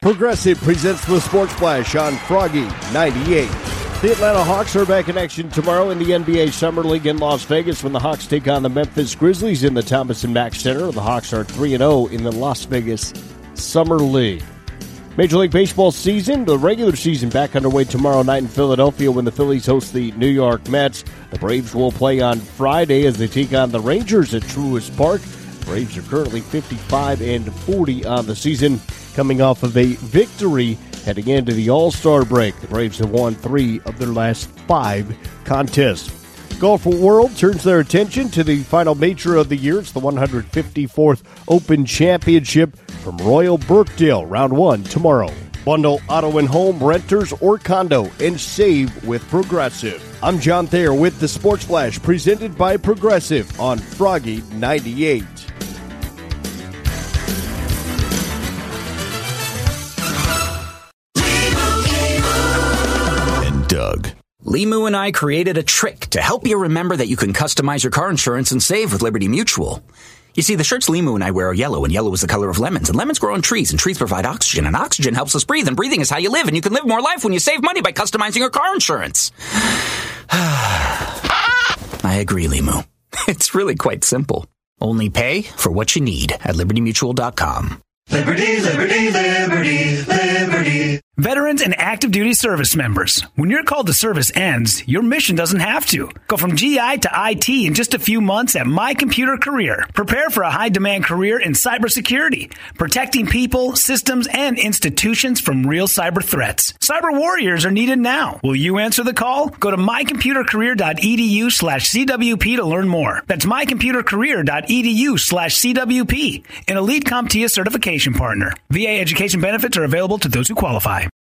Progressive presents the Sports Flash on Froggy 98. The Atlanta Hawks are back in action tomorrow in the NBA Summer League in Las Vegas when the Hawks take on the Memphis Grizzlies in the Thomas & Mack Center. The Hawks are 3-0 in the Las Vegas Summer League. Major League Baseball season, the regular season, back underway tomorrow night in Philadelphia when the Phillies host the New York Mets. The Braves will play on Friday as they take on the Rangers at Truist Park. The Braves are currently 55-40 on the season, coming off of a victory heading into the All-Star break. The Braves have won 3 of their last 5 contests. Golf World turns their attention to the final major of the year. It's the 154th Open Championship from Royal Birkdale. Round 1 tomorrow. Bundle auto and home, renters, or condo, and save with Progressive. I'm John Thayer with the Sports Flash, presented by Progressive on Froggy 98. Doug. Limu and I created a trick to help you remember that you can customize your car insurance and save with Liberty Mutual. You see, the shirts Limu and I wear are yellow, and yellow is the color of lemons, and lemons grow on trees, and trees provide oxygen, and oxygen helps us breathe, and breathing is how you live, and you can live more life when you save money by customizing your car insurance. I agree, Limu. It's really quite simple. Only pay for what you need at LibertyMutual.com. Liberty, liberty, liberty, liberty. Veterans and active duty service members. When your call to service ends, your mission doesn't have to. Go from GI to IT in just a few months at My Computer Career. Prepare for a high-demand career in cybersecurity, protecting people, systems, and institutions from real cyber threats. Cyber warriors are needed now. Will you answer the call? Go to mycomputercareer.edu/CWP to learn more. That's mycomputercareer.edu/CWP. An elite CompTIA certification partner. VA education benefits are available to those who qualify.